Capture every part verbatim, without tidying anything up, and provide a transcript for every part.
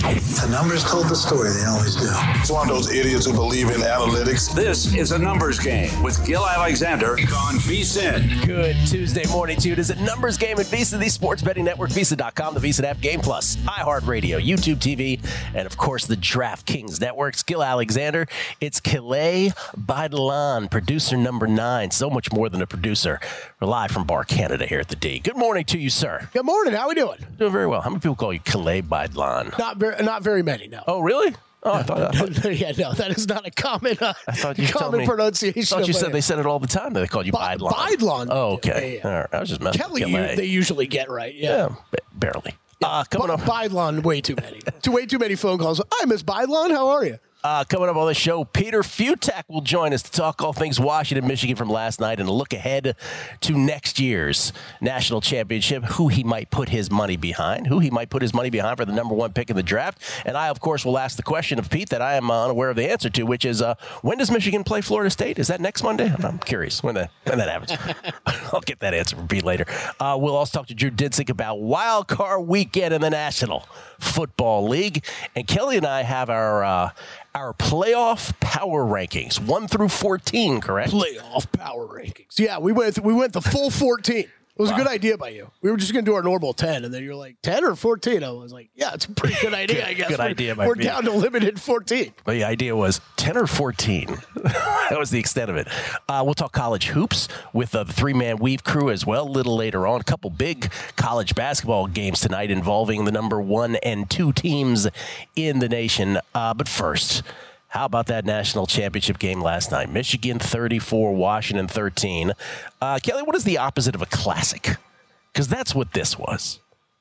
The numbers told the story. They always do. It's one of those idiots who believe in analytics. This is a numbers game with Gil Alexander on VSiN. Good Tuesday morning to you. It is a numbers game at Visa, the sports betting network, Visa dot com, the Visa app, Game Plus, iHeartRadio, YouTube T V, and of course the DraftKings network. Gil Alexander. It's Calais Baidalan, producer number nine. So much more than a producer. We're live from Bar Canada here at the D. Good morning to you, sir. Good morning. How are we doing? Doing very well. How many people call you Calais Baidalan? Not very, not very many, no. Oh, really? Oh, I thought, I thought yeah, no, that is not a common, uh, I thought you common me, pronunciation. I thought you said it. they said it all the time. They called you Ba- Baidalan. Baidalan. Oh, okay. Yeah, yeah. All right. I was just messing Kelly, with you, Calais. they usually get right. Yeah. Yeah, ba- barely. yeah. Uh, coming ba- up. Baidalan, way too many. Too, way too many phone calls. Hi, Miss Baidalan. How are you? Uh, coming up on the show, Peter Futak will join us to talk all things Washington, Michigan from last night and look ahead to next year's national championship, who he might put his money behind, who he might put his money behind for the number one pick in the draft. And I, of course, will ask the question of Pete that I am uh, unaware of the answer to, which is, uh, when does Michigan play Florida State? Is that next Monday? I'm, I'm curious when that, when that happens. I'll get that answer from Pete later. Uh, we'll also talk to Drew Dinsick about Wild Card Weekend in the National Football League. And Kelly and I have our... Uh, Our playoff power rankings, one through fourteen, correct? Playoff power rankings. Yeah, we went we went the full fourteen. It was wow. a good idea by you. We were just going to do our normal ten, and then you're like, ten or fourteen? I was like, yeah, it's a pretty good idea, good, I guess. Good we're, idea by We're me. down to limited fourteen. But the idea was ten or fourteen. That was the extent of it. Uh, we'll talk college hoops with uh, the three-man weave crew as well a little later on. A couple big college basketball games tonight involving the number one and two teams in the nation. Uh, but first... How about that national championship game last night? Michigan thirty-four, Washington thirteen. Uh, Kelly, what is the opposite of a classic? Because that's what this was.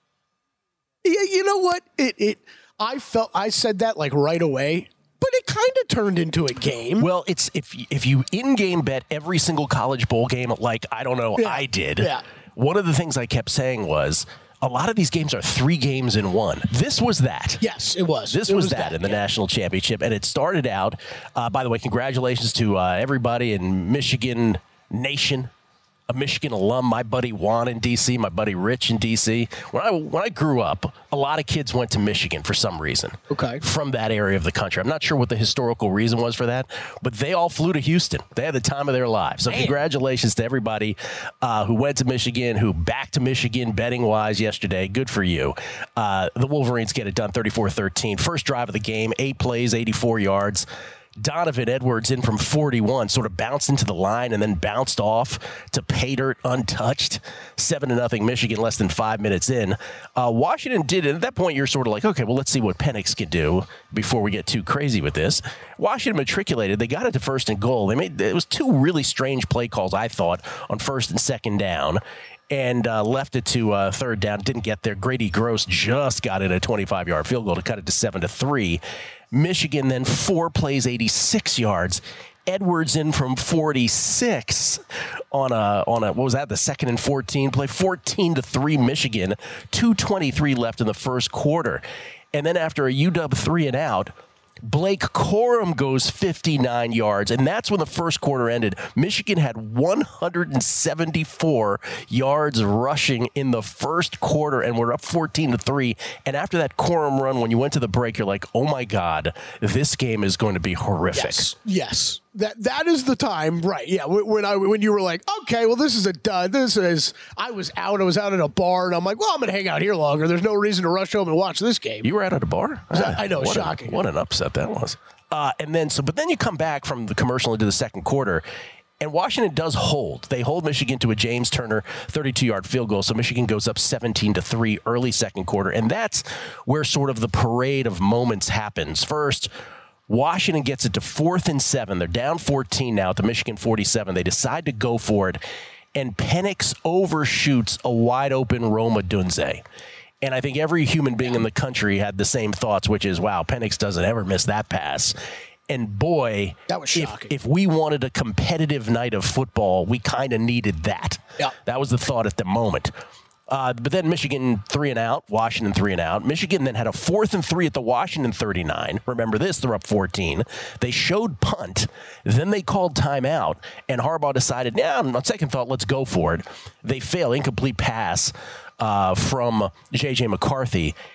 Yeah, you know what? It it I felt I said that like right away, but it kind of turned into a game. Well, it's if if you in-game bet every single college bowl game, like I don't know, yeah. I did. Yeah. One of the things I kept saying was, a lot of these games are three games in one. This was that. Yes, it was. This it was, was that, that in the yeah. national championship. And it started out, uh, by the way, congratulations to uh, everybody in Michigan Nation, a Michigan alum, my buddy Juan in D C, my buddy Rich in D C. When I when I grew up, a lot of kids went to Michigan for some reason. Okay. From that area of the country. I'm not sure what the historical reason was for that, but they all flew to Houston. They had the time of their lives. So Man. congratulations to everybody uh, who went to Michigan, who backed to Michigan betting-wise yesterday. Good for you. Uh, the Wolverines get it done thirty-four thirteen. First drive of the game, eight plays, eighty-four yards. Donovan Edwards in from forty-one, sort of bounced into the line and then bounced off to pay dirt untouched. Seven to nothing Michigan less than five minutes in. Uh, Washington did, and at that point you're sort of like, okay, well, let's see what Penix can do before we get too crazy with this. Washington matriculated. They got it to first and goal. They made it was two really strange play calls, I thought, on first and second down. And uh, left it to uh, third down. Didn't get there. Grady Gross just got in a twenty-five-yard field goal to cut it to seven to three. Michigan then four plays, eighty-six yards. Edwards in from forty-six on a on a what was that? The second and fourteen play, fourteen to three. Michigan. two twenty-three left in the first quarter, and then after a U W three and out, Blake Corum goes fifty-nine yards, and that's when the first quarter ended. Michigan had one hundred seventy-four yards rushing in the first quarter, and we're up fourteen to three. And after that Corum run, when you went to the break, you're like, oh, my God, this game is going to be horrific. Yes, yes. That that is the time, right? Yeah, when I when you were like, okay, well, this is a dud. This is. I was out. I was out at a bar, and I'm like, well, I'm going to hang out here longer. There's no reason to rush home and watch this game. You were out at a bar? That, I know, what shocking. A, what an upset that was. Uh, and then so, but then you come back from the commercial into the second quarter. And Washington does hold. They hold Michigan to a James Turner thirty-two-yard field goal, so Michigan goes up seventeen to three early second quarter. And that's where sort of the parade of moments happens. First, Washington gets it to fourth and seven. They're down fourteen now to Michigan forty-seven. They decide to go for it, and Penix overshoots a wide-open Rome Odunze. And I think every human being in the country had the same thoughts, which is, wow, Penix doesn't ever miss that pass. And boy, that was shocking. If, if we wanted a competitive night of football, we kind of needed that. Yeah. That was the thought at the moment. Uh, but then Michigan three and out, Washington three and out. Michigan then had a fourth and three at the Washington thirty-nine. Remember this, they're up fourteen. They showed punt. Then they called timeout, and Harbaugh decided, yeah, on second thought, let's go for it. They fail, incomplete pass uh, from J J McCarthy.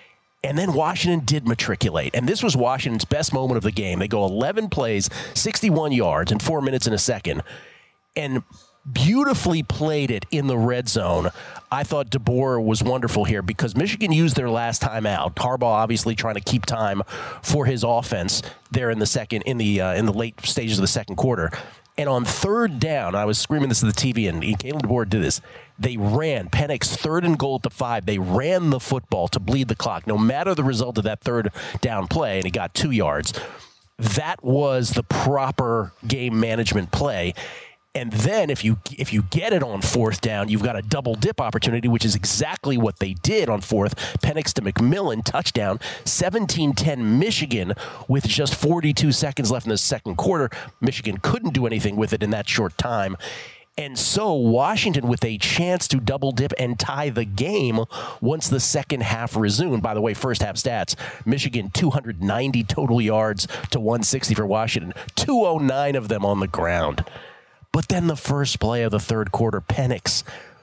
And then Washington did matriculate. And this was Washington's best moment of the game. They go eleven plays, sixty-one yards in four minutes and a second. And beautifully played it in the red zone. I thought DeBoer was wonderful here because Michigan used their last time out. Harbaugh obviously trying to keep time for his offense there in the second, in the uh, in the late stages of the second quarter. And on third down, I was screaming this to the T V, and Kalen DeBoer did this. They ran Penix third and goal at the five. They ran the football to bleed the clock, no matter the result of that third down play, and he got two yards. That was the proper game management play. And then if you if you get it on fourth down, you've got a double dip opportunity, which is exactly what they did on fourth. Penix to McMillan, touchdown, seventeen ten Michigan with just forty-two seconds left in the second quarter. Michigan couldn't do anything with it in that short time. And so Washington with a chance to double dip and tie the game once the second half resumed. By the way, first half stats, Michigan two hundred ninety total yards to one sixty for Washington, two oh nine of them on the ground. But then the first play of the third quarter, Penix,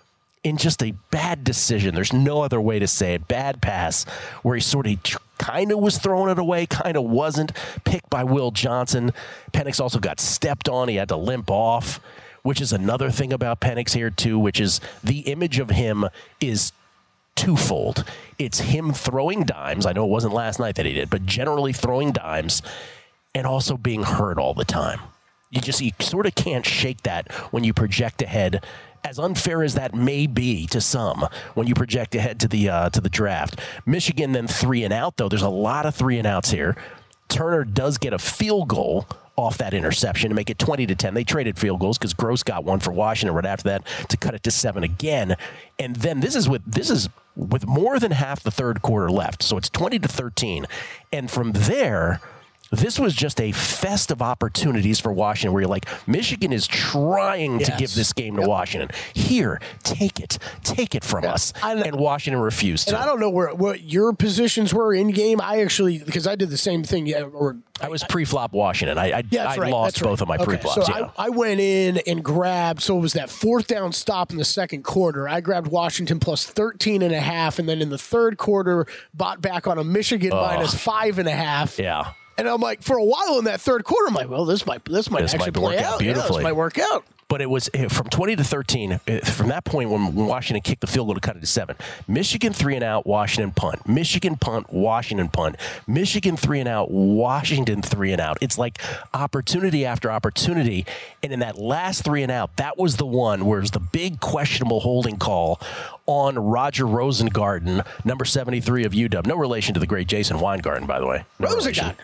in just a bad decision, there's no other way to say it, bad pass, where he sort of kind of was throwing it away, kind of wasn't, picked by Will Johnson. Penix also got stepped on. He had to limp off, which is another thing about Penix here, too, which is the image of him is twofold. It's him throwing dimes. I know it wasn't last night that he did, but generally throwing dimes and also being hurt all the time. You just you sort of can't shake that when you project ahead, as unfair as that may be to some, when you project ahead to the uh, to the draft. Michigan then three and out, though. There's a lot of three and outs here. Turner does get a field goal off that interception to make it twenty to ten. They traded field goals because Gross got one for Washington right after that to cut it to seven again. And then this is with this is with more than half the third quarter left, so it's twenty to thirteen. And from there, this was just a fest of opportunities for Washington where you're like, Michigan is trying yes. to give this game to yep. Washington. Here, take it. Take it from yeah. us. And Washington refused to. And I don't know where what your positions were in game. I actually, because I did the same thing. Yeah, or I was pre-flop Washington. I I, yeah, I right, lost right. both of my okay, pre-flops. So yeah. I, I went in and grabbed, so it was that fourth down stop in the second quarter. I grabbed Washington plus thirteen and a half, and then in the third quarter, bought back on a Michigan oh. minus five and a half. Yeah. And I'm like, for a while in that third quarter, I'm like, well, this might this might this actually might play work out. out beautifully. Yeah, this might work out. But it was from twenty to thirteen. From that point, when Washington kicked the field goal to cut it to seven, Michigan three and out, Washington punt. Michigan punt, Washington punt. Michigan three and out, Washington three and out. It's like opportunity after opportunity. And in that last three and out, that was the one where it was the big questionable holding call on Roger Rosengarten, number seventy-three of U W. No relation to the great Jason Weingarten, by the way. No Rosengarten.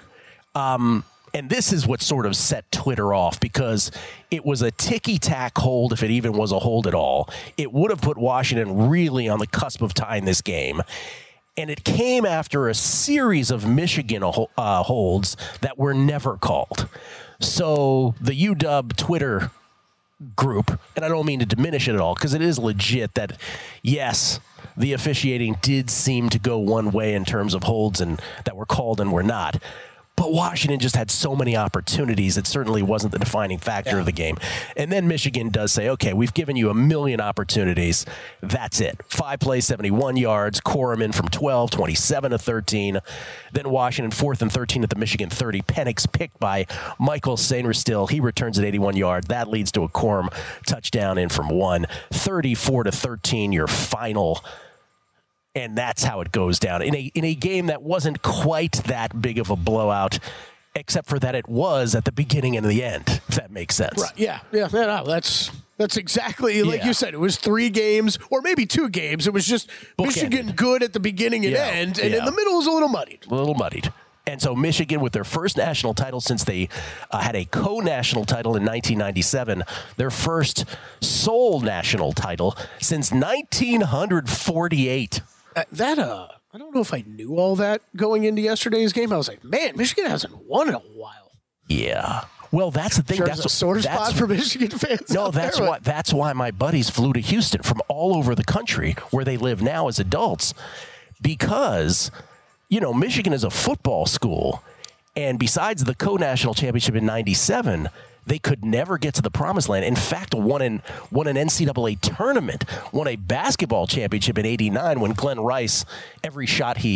Um, and this is what sort of set Twitter off because it was a ticky-tack hold, if it even was a hold at all. It would have put Washington really on the cusp of tying this game. And it came after a series of Michigan uh, holds that were never called. So the U W Twitter group, and I don't mean to diminish it at all because it is legit that, yes, the officiating did seem to go one way in terms of holds and that were called and were not. But Washington just had so many opportunities. It certainly wasn't the defining factor yeah. of the game. And then Michigan does say, okay, we've given you a million opportunities. That's it. Five plays, seventy-one yards. Corriman from twelve, twenty-seven to thirteen. Then Washington, fourth and thirteen at the Michigan thirty. Penix picked by Michael Sainristil. He returns at eighty-one yards. That leads to a Corum touchdown in from one. thirty-four to thirteen, your final. And that's how it goes down in a in a game that wasn't quite that big of a blowout, except for that it was at the beginning and the end. If that makes sense. Right? Yeah, yeah. No, no, that's that's exactly like yeah. you said. It was three games or maybe two games. It was just Book Michigan ended. good at the beginning and yeah. end, and yeah. in the middle was a little muddied. A little muddied. And so Michigan, with their first national title since they uh, had a co-national title in nineteen ninety-seven, their first sole national title since nineteen forty-eight. Uh, that uh, I don't know if I knew all that going into yesterday's game. I was like, man, Michigan hasn't won in a while. Yeah. Well, that's the thing. Sure, that's a sore spot for Michigan fans. No, that's there, why. That's why my buddies flew to Houston from all over the country, where they live now as adults, because you know Michigan is a football school, and besides the co-national championship in ninety-seven. They could never get to the promised land. In fact, won an, won an N C double A tournament, won a basketball championship in eighty-nine when Glenn Rice, every shot he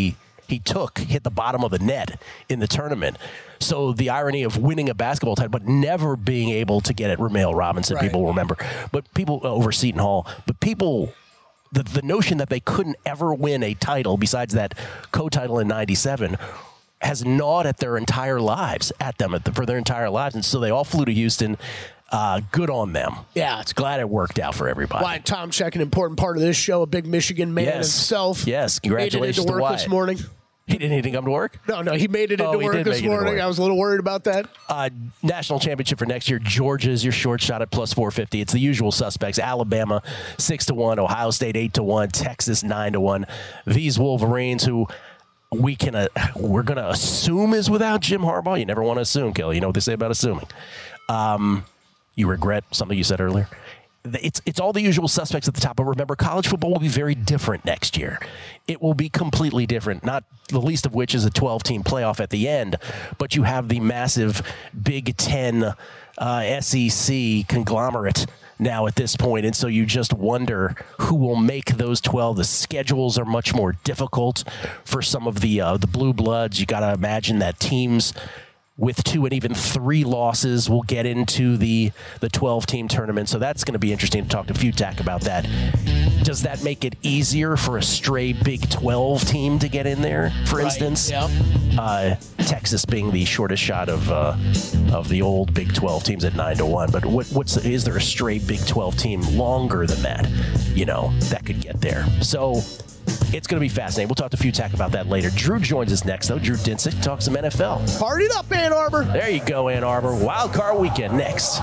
he took hit the bottom of the net in the tournament. So the irony of winning a basketball title, but never being able to get it, Ramel Robinson, Right. people remember. But people over Seton Hall, but people, the, the notion that they couldn't ever win a title besides that co-title in ninety-seven has gnawed at their entire lives, at them at the, for their entire lives. And so they all flew to Houston. Uh, good on them. Yeah, it's Glad it worked out for everybody. Wyatt Tomchek, an important part of this show, a big Michigan man Yes. himself. Yes, Made it congratulations into to work Wyatt. this morning. He didn't even come to work? No, no, he made it Oh, into he work did this make it into morning. work. I was a little worried about that. Uh, national championship for next year. Georgia's your short shot at plus four fifty. It's the usual suspects. Alabama six to one, Ohio State eight to one, Texas nine to one. These Wolverines, who we can uh, we're gonna assume is without Jim Harbaugh. You never want to assume, Kelly. You know what they say about assuming. Um, you regret something you said earlier. It's it's all the usual suspects at the top, but remember, college football will be very different next year. It will be completely different, not the least of which is a twelve-team playoff at the end, but you have the massive Big Ten uh, S E C conglomerate now at this point, and so you just wonder who will make those twelve. The schedules are much more difficult for some of the uh, the blue bloods. You got to imagine that teams with two and even three losses will get into the the twelve-team tournament. So that's going to be interesting to talk to Futak about that. Does that make it easier for a stray Big twelve team to get in there, for Right, instance? yeah. Uh, Texas being the shortest shot of uh, of the old Big twelve teams at nine to one. But what, what's is there a stray Big twelve team longer than that, you know, that could get there? So it's going to be fascinating. We'll talk to Futak about that later. Drew joins us next, though. Drew Dinsick talks some N F L. Partied up, Ann Arbor. There you go, Ann Arbor. Wild Card Weekend next.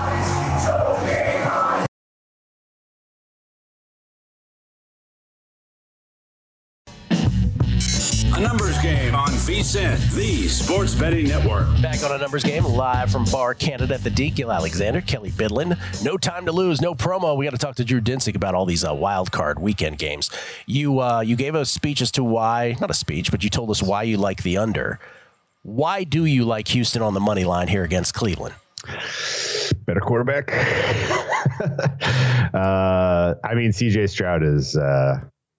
A numbers game on V S I N, the sports betting network. Back on a numbers game, live from Bar Canada at the D. Gil Alexander, Kelly Bidlin. No time to lose, no promo. We got to talk to Drew Dinsick about all these uh, wild card weekend games. You uh, you gave a speech as to why, not a speech, but you told us why you like the under. Why do you like Houston on the money line here against Cleveland? Better quarterback. uh, I mean, C J Stroud is uh,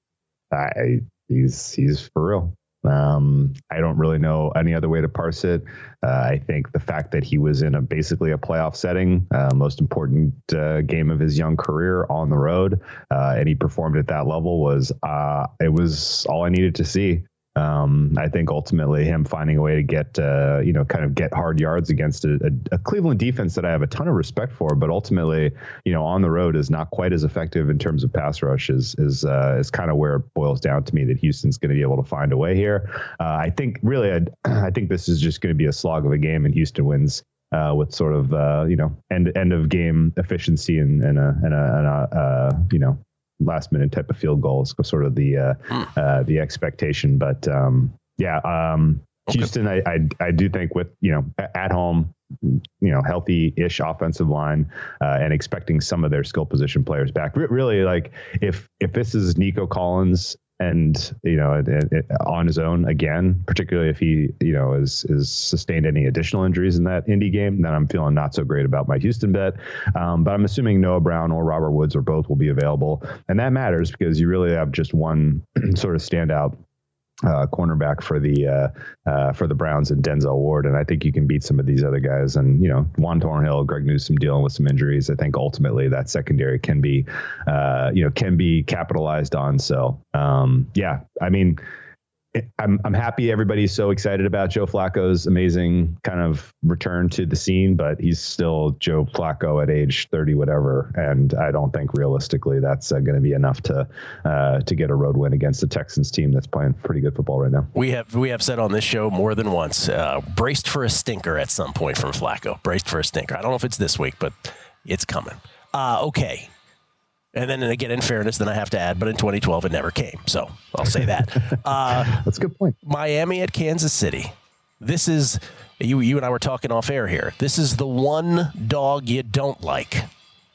I, he's he's for real. Um, I don't really know any other way to parse it. Uh, I think the fact that he was in a basically a playoff setting, uh, most important uh, game of his young career on the road, uh, and he performed at that level was uh, it was all I needed to see. Um, I think ultimately him finding a way to get, uh, you know, kind of get hard yards against a, a, a Cleveland defense that I have a ton of respect for, but ultimately, you know, on the road is not quite as effective in terms of pass rush is, is, uh, is kind of where it boils down to me that Houston's going to be able to find a way here. Uh, I think really, I'd, I think this is just going to be a slog of a game and Houston wins. Uh, with sort of, uh, you know, end, end of game efficiency and, and a, and a, and a uh, you know, last minute type of field goals, sort of the uh, mm. uh, the expectation. But um, yeah, um, okay. Houston, I, I I do think with, you know, at home, you know, healthy-ish offensive line uh, and expecting some of their skill position players back. R- really, like if if this is Nico Collins and, you know, it, it, on his own again, particularly if he, you know, is is sustained any additional injuries in that Indy game, then I'm feeling not so great about my Houston bet. Um, but I'm assuming Noah Brown or Robert Woods or both will be available. And that matters because you really have just one sort of standout Uh, cornerback for the uh, uh, for the Browns and Denzel Ward, and I think you can beat some of these other guys. And you know, Juan Thornhill, Greg Newsome dealing with some injuries. I think ultimately that secondary can be, uh, you know, can be capitalized on. So um, yeah, I mean, it, I'm I'm happy everybody's so excited about Joe Flacco's amazing kind of return to the scene, but he's still Joe Flacco at age thirty, whatever, and I don't think realistically that's uh, going to be enough to uh, to get a road win against the Texans team that's playing pretty good football right now. We have we have said on this show more than once, uh, braced for a stinker at some point from Flacco. Braced for a stinker. I don't know if it's this week, but it's coming. Uh, okay. And then again, in fairness, then I have to add, but in twenty twelve, it never came. So I'll say that. Uh, That's a good point. Miami at Kansas City. This is, you you and I were talking off air here. This is the one dog you don't like.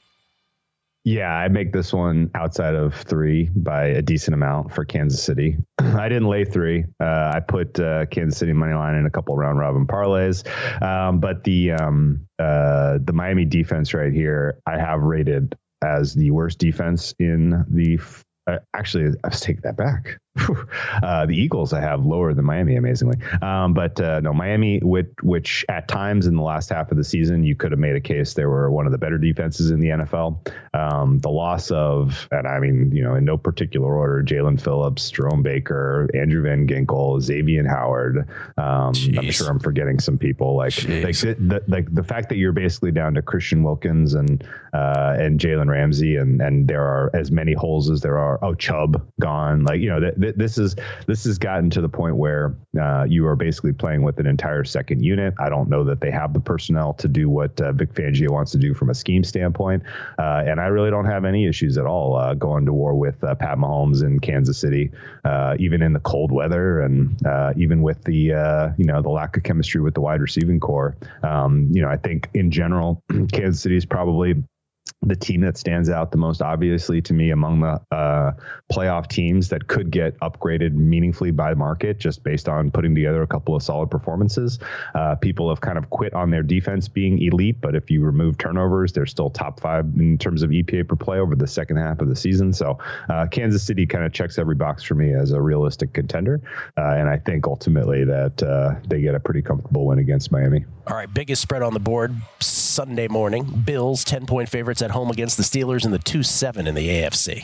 Yeah, I make this one outside of three by a decent amount for Kansas City. I didn't lay three. Uh, I put uh, Kansas City money line in a couple round robin parlays, um, but the um, uh, the Miami defense right here, I have rated as the worst defense in the. Uh, actually, I take that back. Uh, the Eagles I have lower than Miami, amazingly. Um, but uh, no, Miami, which, which at times in the last half of the season, you could have made a case they were one of the better defenses in the N F L. Um, the loss of, and I mean, you know, in no particular order, Jalen Phillips, Jerome Baker, Andrew Van Ginkel, Xavier Howard. Um, I'm sure I'm forgetting some people. Like, like the, the, like the fact that you're basically down to Christian Wilkins and uh, and Jalen Ramsey, and and there are as many holes as there are. Oh, Chubb gone. Like, you know, th- th- this is this has gotten to the point where uh, you are basically playing with an entire second unit. I don't know that they have the personnel to do what uh, Vic Fangio wants to do from a scheme standpoint, uh, and I really don't have any issues at all uh, going to war with uh, Pat Mahomes in Kansas City, uh, even in the cold weather, and uh, even with the uh, you know the lack of chemistry with the wide receiving core. Um, you know, I think in general, Kansas City is probably the team that stands out the most obviously to me among the uh, playoff teams that could get upgraded meaningfully by market just based on putting together a couple of solid performances. Uh, people have kind of quit on their defense being elite, but if you remove turnovers, they're still top five in terms of E P A per play over the second half of the season. So uh, Kansas City kind of checks every box for me as a realistic contender. Uh, and I think ultimately that uh, they get a pretty comfortable win against Miami. All right, biggest spread on the board Sunday morning. Bills ten-point favorites at home against the Steelers in the two seven in the A F C.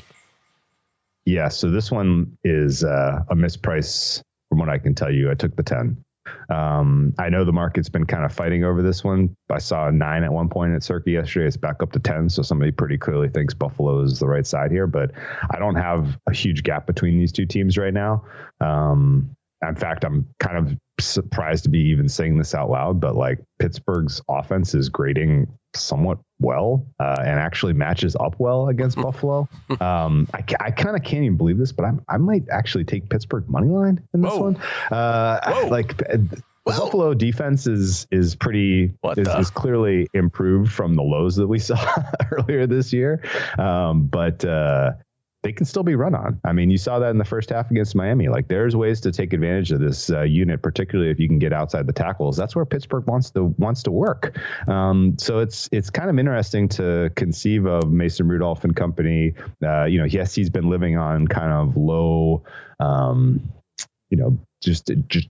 Yeah, so this one is uh, a misprice from what I can tell you. I took the ten. Um, I know the market's been kind of fighting over this one. I saw a nine at one point at Circa yesterday. It's back up to ten, so somebody pretty clearly thinks Buffalo is the right side here, but I don't have a huge gap between these two teams right now. Um, in fact, I'm kind of surprised to be even saying this out loud, but like Pittsburgh's offense is grading somewhat well uh, and actually matches up well against Buffalo. Um, I, I kind of can't even believe this, but I'm, I might actually take Pittsburgh money line in this Whoa. one. Uh, like the Buffalo defense is is pretty is, is clearly improved from the lows that we saw earlier this year, um, but. Uh, They can still be run on. I mean, you saw that in the first half against Miami. Like, there's ways to take advantage of this uh, unit, particularly if you can get outside the tackles. That's where Pittsburgh wants to wants to work. Um, so it's it's kind of interesting to conceive of Mason Rudolph and company. Uh, you know, yes, he's been living on kind of low, um, you know, just just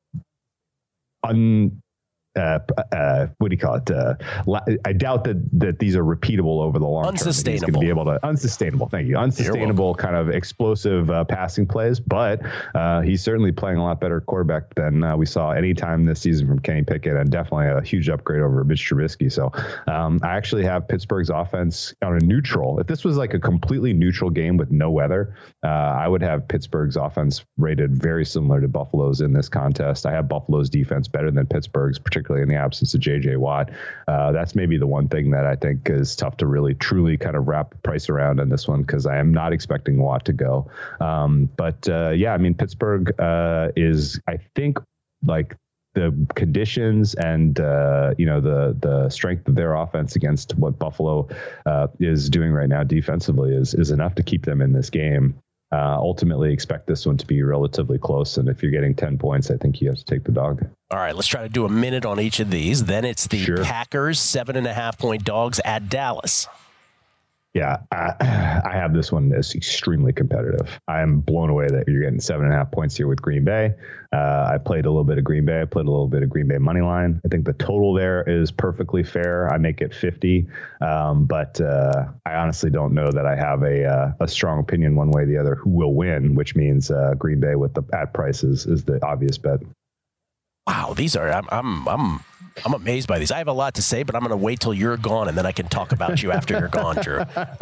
un. Uh, uh, what do you call it? Uh, I doubt that that these are repeatable over the long term. Unsustainable. He's going to be able to unsustainable. Thank you. Unsustainable kind of explosive uh, passing plays, but uh, he's certainly playing a lot better quarterback than uh, we saw any time this season from Kenny Pickett, and definitely a huge upgrade over Mitch Trubisky. So um, I actually have Pittsburgh's offense on a neutral. If this was like a completely neutral game with no weather, uh, I would have Pittsburgh's offense rated very similar to Buffalo's in this contest. I have Buffalo's defense better than Pittsburgh's, particularly in the absence of J J Watt. Uh, that's maybe the one thing that I think is tough to really truly kind of wrap price around in this one, because I am not expecting Watt to go. Um, but uh, yeah, I mean, Pittsburgh uh, is, I think, like the conditions and uh, you know the the strength of their offense against what Buffalo uh, is doing right now defensively is is enough to keep them in this game. Uh, ultimately expect this one to be relatively close. And if you're getting ten points, I think you have to take the dog. All right, let's try to do a minute on each of these. Then it's the sure. Packers, seven and a half point dogs at Dallas. Yeah, I, I have this one as extremely competitive. I'm blown away that you're getting seven and a half points here with Green Bay. Uh, I played a little bit of Green Bay. I played a little bit of Green Bay money line. I think the total there is perfectly fair. I make it fifty, um, but uh, I honestly don't know that I have a uh, a strong opinion one way or the other who will win, which means uh, Green Bay with the at prices is the obvious bet. Wow, these are I'm I'm I'm I'm amazed by these. I have a lot to say, but I'm going to wait till you're gone, and then I can talk about you after you're gone, Drew.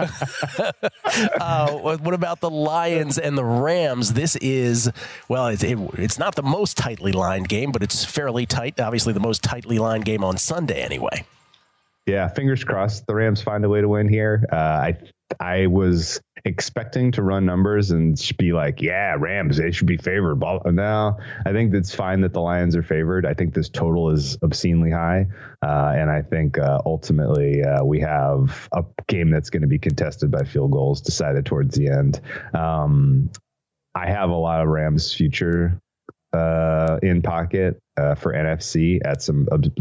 uh, what about the Lions and the Rams? This is, well, it's, it, it's not the most tightly lined game, but it's fairly tight. Obviously, the most tightly lined game on Sunday anyway. Yeah, fingers crossed the Rams find a way to win here. Uh, I I was expecting to run numbers and be like, yeah, Rams, they should be favored. No, I think it's fine that the Lions are favored. I think this total is obscenely high. Uh, and I think uh, ultimately uh, we have a game that's going to be contested by field goals decided towards the end. Um, I have a lot of Rams future uh, in pocket uh, for N F C at some like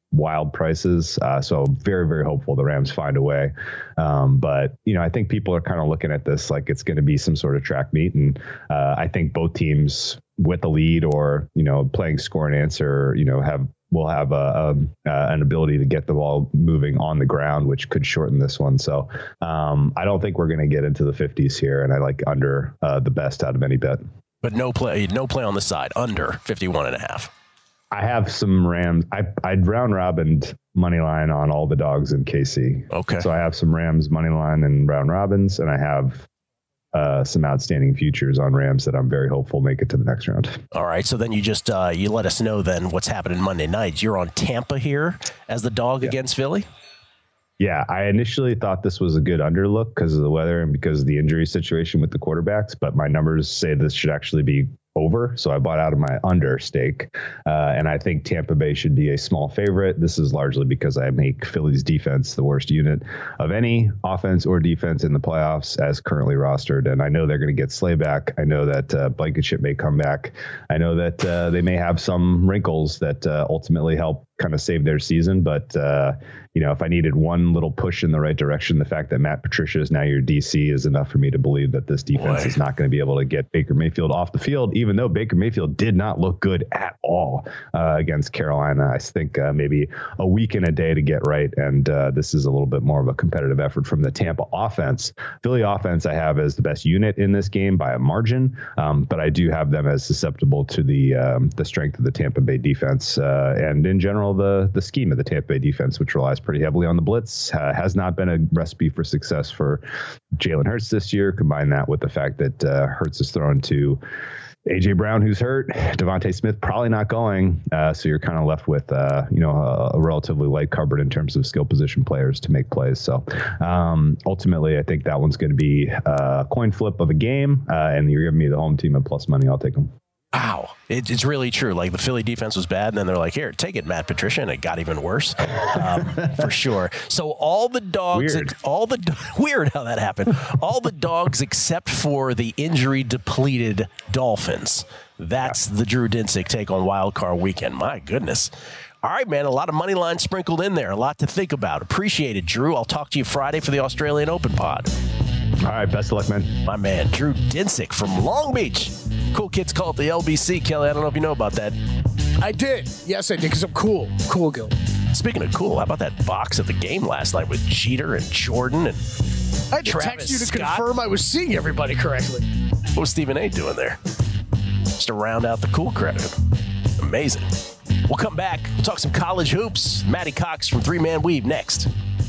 wild prices. Uh, so very, very hopeful the Rams find a way. Um, but, you know, I think people are kind of looking at this like it's going to be some sort of track meet. And uh, I think both teams with the lead or, you know, playing score and answer, you know, have will have a, a, uh, an ability to get the ball moving on the ground, which could shorten this one. So um, I don't think we're going to get into the fifties here. And I like under uh, the best out of any bet. But no play, no play on the side, under fifty-one and a half. I have some Rams. I, I'd round robined money line on all the dogs in K C. Okay. So I have some Rams money line and round robins, and I have uh, some outstanding futures on Rams that I'm very hopeful make it to the next round. All right. So then you just uh, you let us know then what's happening Monday night. You're on Tampa here as the dog yeah. against Philly. Yeah, I initially thought this was a good underlook because of the weather and because of the injury situation with the quarterbacks, but my numbers say this should actually be over. So I bought out of my under stake. Uh, and I think Tampa Bay should be a small favorite. This is largely because I make Philly's defense the worst unit of any offense or defense in the playoffs as currently rostered. And I know they're going to get Slay back. I know that uh, Blankenship may come back. I know that uh, they may have some wrinkles that uh, ultimately help kind of save their season. But, uh, you know, if I needed one little push in the right direction, the fact that Matt Patricia is now your D C is enough for me to believe that this defense Boy. is not going to be able to get Baker Mayfield off the field, even though Baker Mayfield did not look good at all uh, against Carolina. I think uh, maybe a week and a day to get right. And uh, this is a little bit more of a competitive effort from the Tampa offense. Philly offense I have as the best unit in this game by a margin, um, but I do have them as susceptible to the um, the strength of the Tampa Bay defense uh, and in general the the scheme of the Tampa Bay defense, which relies pretty heavily on the blitz, uh, has not been a recipe for success for Jalen Hurts this year. Combine that with the fact that uh, Hurts is thrown to A J Brown, who's hurt, Devontae Smith probably not going, uh, so you're kind of left with uh, you know a, a relatively light cupboard in terms of skill position players to make plays. So um, ultimately, I think that one's going to be a coin flip of a game, uh, and you're giving me the home team at plus money. I'll take them. Wow. It, it's really true. Like the Philly defense was bad, and then they're like, here, take it, Matt Patricia, and it got even worse um, for sure. So all the dogs, weird. all the weird how that happened. All the dogs except for the injury depleted Dolphins. That's yeah. the Drew Dinsick take on Wild Card Weekend. My goodness. All right, man, a lot of money lines sprinkled in there. A lot to think about. Appreciate it, Drew. I'll talk to you Friday for the Australian Open pod. All right, best of luck, man. My man, Drew Dinsick from Long Beach. Cool kids call it the L B C, Kelly. I don't know if you know about that. I did. Yes, I did, because I'm cool. Cool, Gil. Speaking of cool, how about that box at the game last night with Jeter and Jordan and I had to Travis text you to Scott? confirm I was seeing everybody correctly. What was Stephen A. doing there? Just to round out the cool credit. Amazing. We'll come back. We'll talk some college hoops. Matty Cox from Three Man Weave next.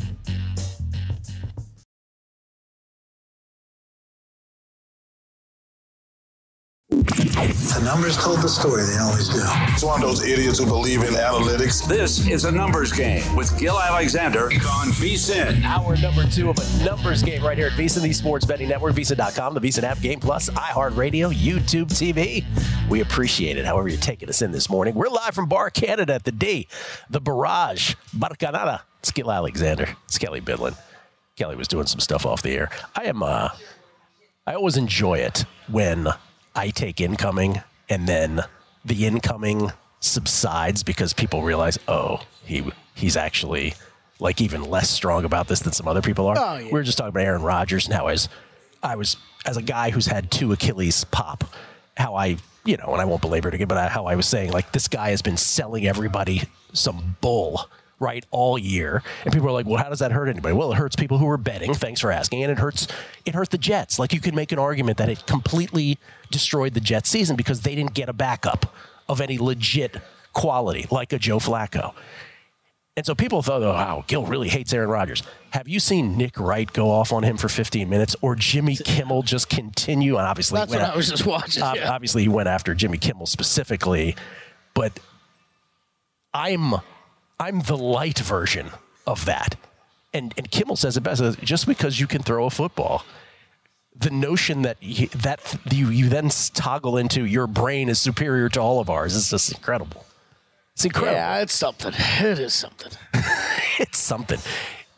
The numbers told the story. They always do. It's one of those idiots who believe in analytics. This is a numbers game with Gil Alexander on VSiN. Hour number two of a numbers game right here at VSiN, the Sports Betting Network, VSiN dot com, the VSiN app, Game Plus, iHeartRadio, YouTube T V. We appreciate it, however you're taking us in this morning. We're live from Bar Canada at the D, the Barrage, Barcanada. It's Gil Alexander. It's Kelly Bidlin. Kelly was doing some stuff off the air. I am, uh, I always enjoy it when I take incoming and then the incoming subsides because people realize, oh, he he's actually like even less strong about this than some other people are. Oh, yeah. We were just talking about Aaron Rodgers and how as I was as a guy who's had two Achilles pop, how I, you know, and I won't belabor it again, but I, how I was saying like this guy has been selling everybody some bull. Right, all year. And people are like, well, how does that hurt anybody? Well, it hurts people who are betting. Thanks for asking. And it hurts it hurt the Jets. Like you could make an argument that it completely destroyed the Jets season because they didn't get a backup of any legit quality like a Joe Flacco. And so people thought, oh, wow, Gil really hates Aaron Rodgers. Have you seen Nick Wright go off on him for fifteen minutes or Jimmy Kimmel just continue? And obviously, that's what I was just watching. Uh, yeah. Obviously, he went after Jimmy Kimmel specifically. But I'm... I'm the light version of that. And and Kimmel says it best, just because you can throw a football, the notion that you, that you, you then toggle into your brain is superior to all of ours is just incredible. It's incredible. Yeah, it's something. It is something. It's something.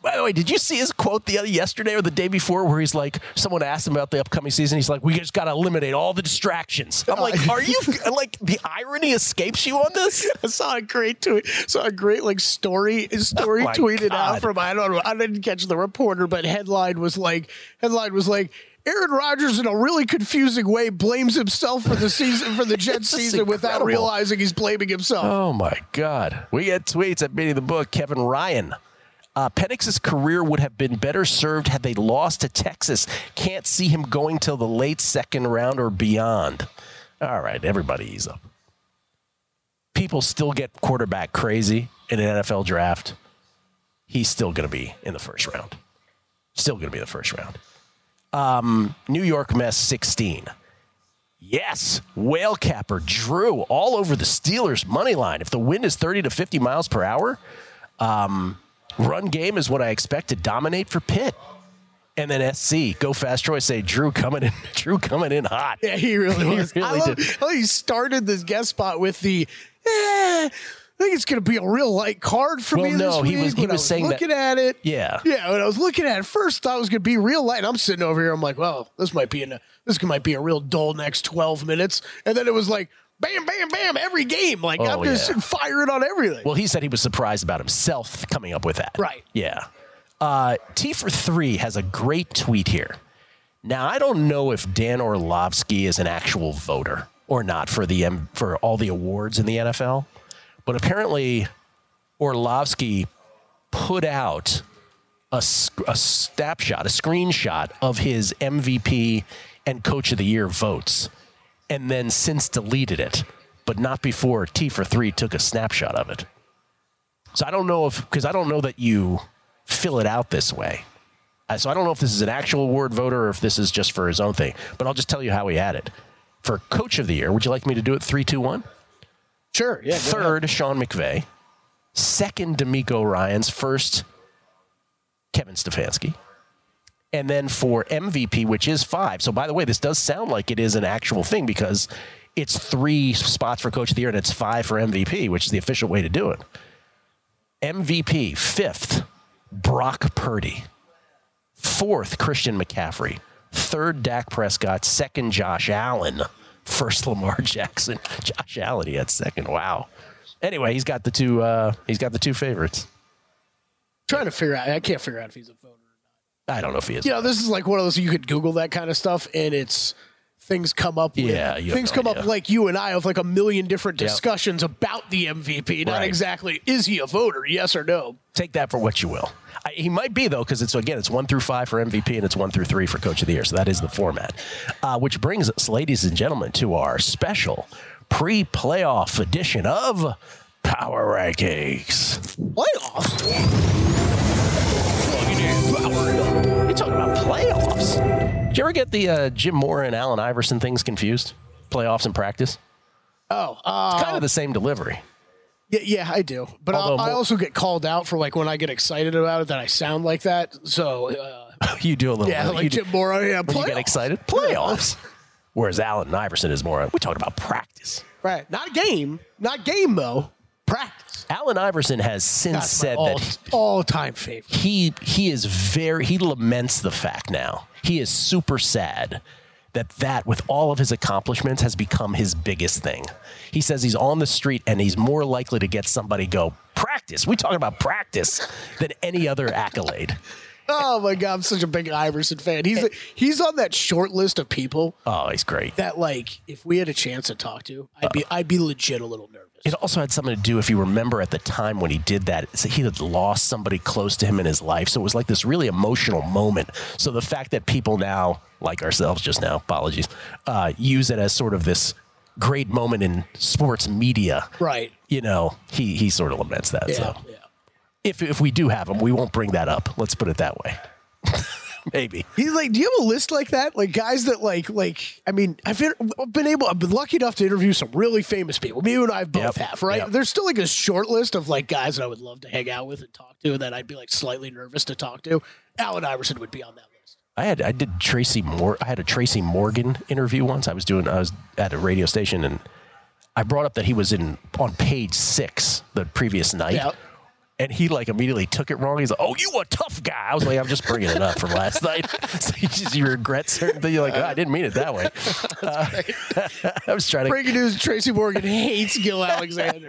By the way, did you see his quote the other yesterday or the day before where he's like, someone asked him about the upcoming season. He's like, we just got to eliminate all the distractions. I'm like, are you, like, the irony escapes you on this? I saw a great tweet, saw a great, like, story, story Oh, my tweeted God. out from, I don't know, I didn't catch the reporter, but headline was like, headline was like, Aaron Rodgers in a really confusing way blames himself for the season, for the Jets This is season without incredible. realizing he's blaming himself. Oh, my God. We get tweets at Beating the Book. Kevin Ryan. Uh, Penix's career would have been better served had they lost to Texas. Can't see him going till the late second round or beyond. All right, everybody ease up. People still get quarterback crazy in an N F L draft. He's still going to be in the first round. Still going to be in the first round. Um, New York Mess sixteen. Yes, whale capper Drew all over the Steelers money line. If the wind is thirty to fifty miles per hour, um, run game is what I expect to dominate for Pitt. And then S C, Go Fast Troy, say Drew coming in, Drew coming in hot. Yeah, he really was. He really I love, did. I love he started this guest spot with the, eh, I think it's going to be a real light card for Well, me no, this he week. was- he When I was saying that- looking at it. Yeah. Yeah, when I was looking at it first, I thought it was going to be real light. And I'm sitting over here. I'm like, well, this might be in a, this might be a real dull next twelve minutes. And then it was like, bam, bam, bam, every game. Like, Oh, I'm just yeah. firing on everything. Well, he said he was surprised about himself coming up with that. Right. Yeah. Uh, T for three has a great tweet here. Now, I don't know if Dan Orlovsky is an actual voter or not for the um, for all the awards in the N F L, but apparently Orlovsky put out a, sc- a snapshot, a screenshot of his M V P and Coach of the Year votes, and then since deleted it, but not before T for three took a snapshot of it. So I don't know if, because I don't know that you fill it out this way. Uh, so I don't know if this is an actual award voter or if this is just for his own thing, but I'll just tell you how he had it. For Coach of the Year, would you like me to do it three, two, one? Sure. Yeah. go ahead. Third, Sean McVay. Second, D'Amico Ryans. First, Kevin Stefanski. And then for M V P, which is five. So, by the way, this does sound like it is an actual thing because it's three spots for Coach of the Year and it's five for M V P, which is the official way to do it. M V P, fifth, Brock Purdy. Fourth, Christian McCaffrey. Third, Dak Prescott. Second, Josh Allen. First, Lamar Jackson. Josh Allen, he had second. Wow. Anyway, he's got the two. Uh, he's got the two favorites. Trying to figure out. I can't figure out if he's a voter. I don't know if he is. You know, this is like one of those, you could Google that kind of stuff and it's things come up. With, Yeah, you have things no come up idea. like you and I with like a million different Yep. discussions about the M V P. Not Right. exactly, is he a voter? Yes or no? Take that for what you will. I, he might be, though, because it's, again, it's one through five for M V P and it's one through three for Coach of the Year. So that is the format. Uh, which brings us, ladies and gentlemen, to our special pre-playoff edition of Power Rankings. Playoffs? You're talking about playoffs. Did you ever get the uh, Jim Moore and Allen Iverson things confused? Playoffs and practice? Oh, uh, Kind of the same delivery. yeah, yeah, I do. But Although I'll, I more- also get called out for like when I get excited about it that I sound like that. So, uh, You do a little yeah, bit. like you do- Jim Moore. Yeah, when you get playoffs. excited? Playoffs. Whereas Allen Iverson is more, we're talking about practice. Right. Not a game. Not game, though. Practice. Allen Iverson has since That's said my all, that all-time favorite. he he is very he laments the fact now. He is super sad that that with all of his accomplishments has become his biggest thing. He says he's on the street and he's more likely to get somebody go practice. We talking about practice than any other accolade. Oh my God, I'm such a big Iverson fan. He's he's on that short list of people Oh, he's great. that, like, if we had a chance to talk to, I'd be I'd be legit a little nervous. It also had something to do, if you remember at the time when he did that, it's- he had lost somebody close to him in his life. So it was like this really emotional moment. So the fact that people now, like ourselves just now, apologies, uh, use it as sort of this great moment in sports media, Right. you know, he, he sort of laments that. Yeah. So Yeah. if, if we do have him, we won't bring that up. Let's put it that way. Maybe. He's like, do you have a list like that? Like guys that like, like, I mean, I've been, I've been able, I've been lucky enough to interview some really famous people. Me and I both Yep, have, right? yep. There's still like a short list of like guys that I would love to hang out with and talk to that I'd be like slightly nervous to talk to. Allen Iverson would be on that list. I had I did Tracy Mor I had a Tracy Morgan interview once. I was doing I was at a radio station and I brought up that he was in on page six the previous night. Yeah. And he like immediately took it wrong. He's like, "Oh, you a tough guy." I was like, "I'm just bringing it up from last night." So you just you regret certain things. You're like, oh, "I didn't mean it that way." Uh, I was trying to. Breaking news: Tracy Morgan hates Gil Alexander.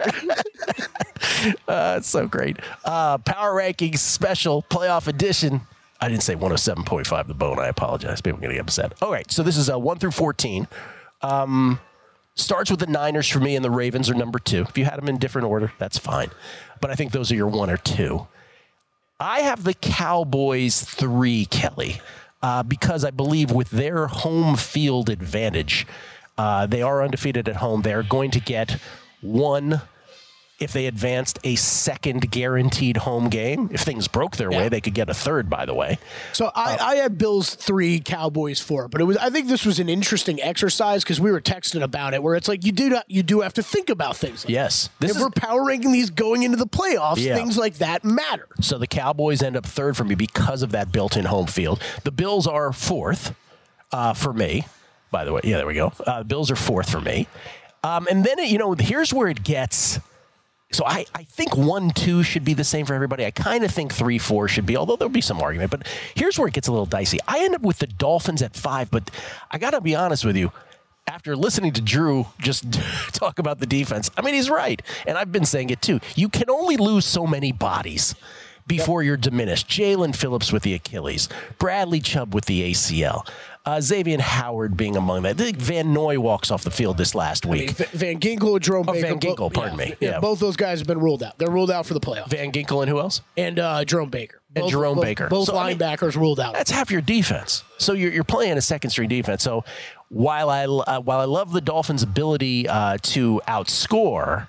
uh, it's so great. Uh, Power Rankings special playoff edition. I didn't say one oh seven point five The Bone. I apologize. People are going to get upset. All right, so this is uh, one through fourteen. Um, starts with the Niners for me, and the Ravens are number two. If you had them in different order, that's fine. But I think those are your one or two. I have the Cowboys three, Kelly, uh, because I believe with their home field advantage, uh, they are undefeated at home. They are going to get one. If they advanced a second guaranteed home game, if things broke their yeah. way, they could get a third, by the way. So I, uh, I had Bills three, Cowboys four, but it was I think this was an interesting exercise because we were texting about it, where it's like you do not, you do have to think about things. Like yes, this if is, we're power ranking these going into the playoffs, yeah. things like that matter. So the Cowboys end up third for me because of that built-in home field. The Bills are fourth uh, for me. By the way, yeah, there we go. Uh, the Bills are fourth for me, um, and then it, you know here's where it gets. So I, I think one, two should be the same for everybody. I kind of think three, four should be, although there'll be some argument. But here's where it gets a little dicey. I end up with the Dolphins at five, but I got to be honest with you. After listening to Drew just talk about the defense, I mean, he's right. And I've been saying it too. You can only lose so many bodies before you're diminished. Jalen Phillips with the Achilles, Bradley Chubb with the A C L. Uh, Xavier Howard being among that. I think Van Noy walks off the field this last week. I mean, Van Ginkel and Jerome oh, Baker. Van Ginkel, both, pardon yeah, me. Yeah, yeah, both those guys have been ruled out. They're ruled out for the playoffs. Van Ginkel and who else? And uh, Jerome Baker. And both, Jerome both, Baker. Both so, linebackers I mean, ruled out. That's half your defense. So you're, you're playing a second-string defense. So while I, uh, while I love the Dolphins' ability uh, to outscore,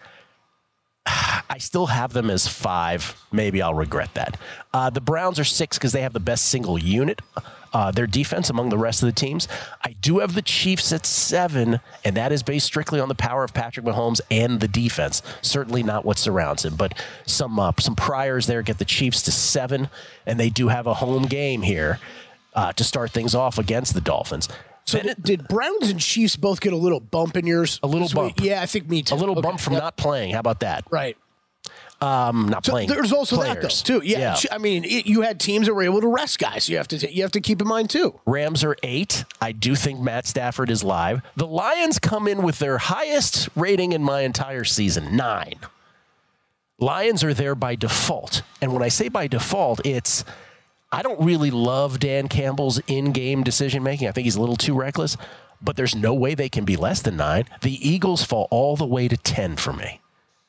I still have them as five. Maybe I'll regret that. Uh, the Browns are six because they have the best single unit. Uh, their defense among the rest of the teams. I do have the Chiefs at seven, and that is based strictly on the power of Patrick Mahomes and the defense. Certainly not what surrounds him, but some uh, some priors there get the Chiefs to seven, and they do have a home game here uh, to start things off against the Dolphins. So did, did Browns and Chiefs both get a little bump in yours? A little bump. Yeah, I think me too. A little okay. bump from yep. not playing. How about that? Right. Um, not so playing. There's also players. that though too. Yeah, yeah. I mean, it, you had teams that were able to rest guys. You have to you have to keep in mind too. Rams are eight. I do think Matt Stafford is live. The Lions come in with their highest rating in my entire season, nine. Lions are there by default, and when I say by default, it's I don't really love Dan Campbell's in-game decision making. I think he's a little too reckless, but there's no way they can be less than nine. The Eagles fall all the way to ten for me.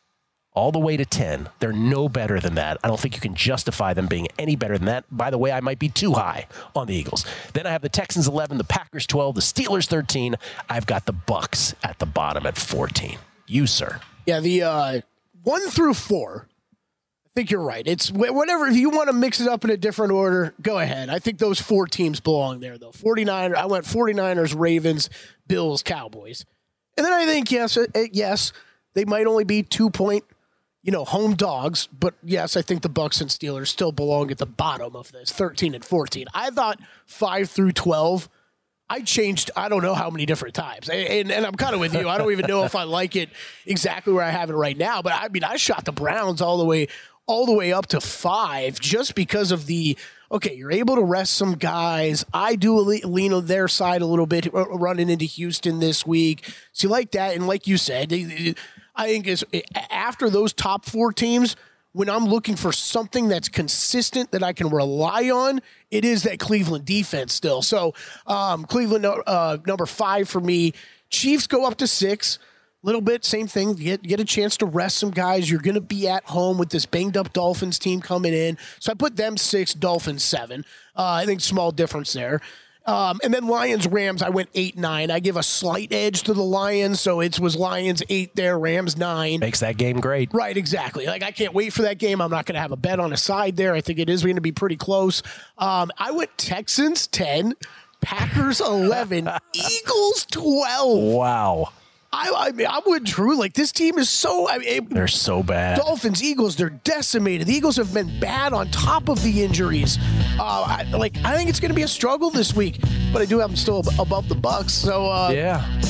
All the way to ten. They're no better than that. I don't think you can justify them being any better than that. By the way, I might be too high on the Eagles. Then I have the Texans eleven, the Packers twelve, the Steelers thirteen. I've got the Bucks at the bottom at fourteen. You, sir. Yeah, the uh, one through four, I think you're right. It's whatever. If you want to mix it up in a different order, go ahead. I think those four teams belong there, though. forty-nine, I went forty-niners, Ravens, Bills, Cowboys. And then I think, yes, yes, they might only be two-point you know, home dogs, but yes, I think the Bucks and Steelers still belong at the bottom of this, thirteen and fourteen. I thought five through twelve, I changed, I don't know how many different times. And, and, and I'm kind of with you. I don't even know if I like it exactly where I have it right now, but I mean, I shot the Browns all the way, all the way up to five just because of the, okay, you're able to rest some guys. I do lean on their side a little bit running into Houston this week. So you like that. And like you said, they, they, I think is after those top four teams, when I'm looking for something that's consistent that I can rely on, it is that Cleveland defense still. So um, Cleveland uh, number five for me. Chiefs go up to six. Little bit, same thing. You get, get a chance to rest some guys. You're going to be at home with this banged-up Dolphins team coming in. So I put them six, Dolphins seven. Uh, I think small difference there. Um, and then Lions, Rams, I went eight, nine. I give a slight edge to the Lions, so it was Lions eight there, Rams nine. Makes that game great. Right, exactly. Like, I can't wait for that game. I'm not going to have a bet on a side there. I think it is going to be pretty close. Um, I went Texans ten, Packers eleven, Eagles twelve. Wow. I, I mean, I'm with Drew. Like, this team is so... I mean, they're so bad. Dolphins, Eagles, they're decimated. The Eagles have been bad on top of the injuries. Uh, I, like, I think it's going to be a struggle this week, but I do have them still above the Bucks. So, uh, yeah.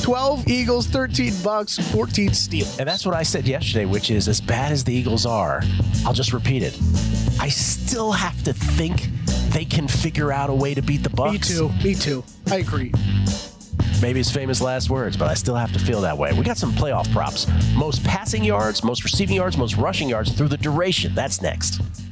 twelve Eagles, thirteen Bucks, fourteen Steelers. And that's what I said yesterday, which is as bad as the Eagles are, I'll just repeat it. I still have to think they can figure out a way to beat the Bucks. Me too. Me too. I agree. Maybe his famous last words, but I still have to feel that way. We got some playoff props. Most passing yards, most receiving yards, most rushing yards through the duration. That's next.